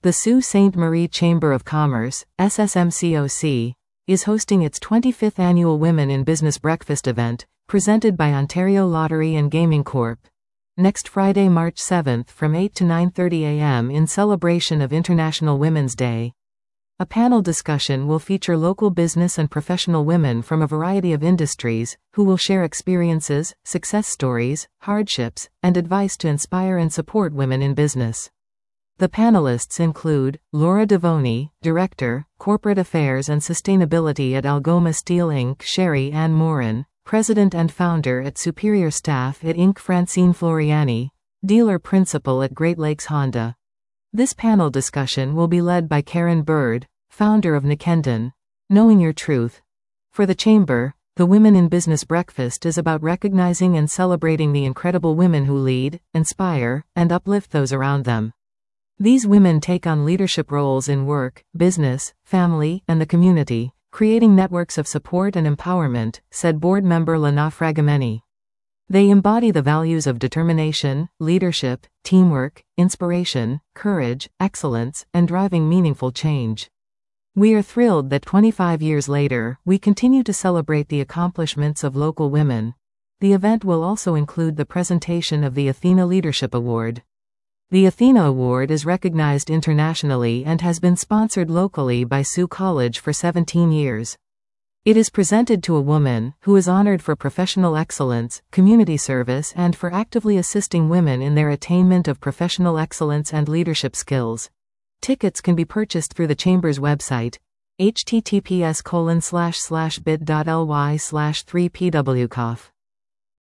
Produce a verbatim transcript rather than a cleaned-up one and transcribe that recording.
The Sault Ste. Marie Chamber of Commerce, S S M C O C, is hosting its twenty-fifth annual Women in Business Breakfast event, presented by Ontario Lottery and Gaming Corp, next Friday, March seventh from eight to nine thirty a m in celebration of International Women's Day. A panel discussion will feature local business and professional women from a variety of industries, who will share experiences, success stories, hardships, and advice to inspire and support women in business. The panelists include Laura Devoni, Director, Corporate Affairs and Sustainability at Algoma Steel Incorporated, Sherry Ann Morin, President and Founder at Superior Staff at Incorporated, Francine Floriani, Dealer Principal at Great Lakes Honda. This panel discussion will be led by Karen Bird, founder of Nikendon, Knowing Your Truth. For the Chamber, the Women in Business Breakfast is about recognizing and celebrating the incredible women who lead, inspire, and uplift those around them. These women take on leadership roles in work, business, family, and the community, creating networks of support and empowerment, said board member Lana Fragameni. They embody the values of determination, leadership, teamwork, inspiration, courage, excellence, and driving meaningful change. We are thrilled that twenty-five years later, we continue to celebrate the accomplishments of local women. The event will also include the presentation of the Athena Leadership Award. The Athena Award is recognized internationally and has been sponsored locally by Sault College for seventeen years. It is presented to a woman who is honored for professional excellence, community service, and for actively assisting women in their attainment of professional excellence and leadership skills. Tickets can be purchased through the Chamber's website, h t t p s colon slash slash bit dot l y slash three p w c o f.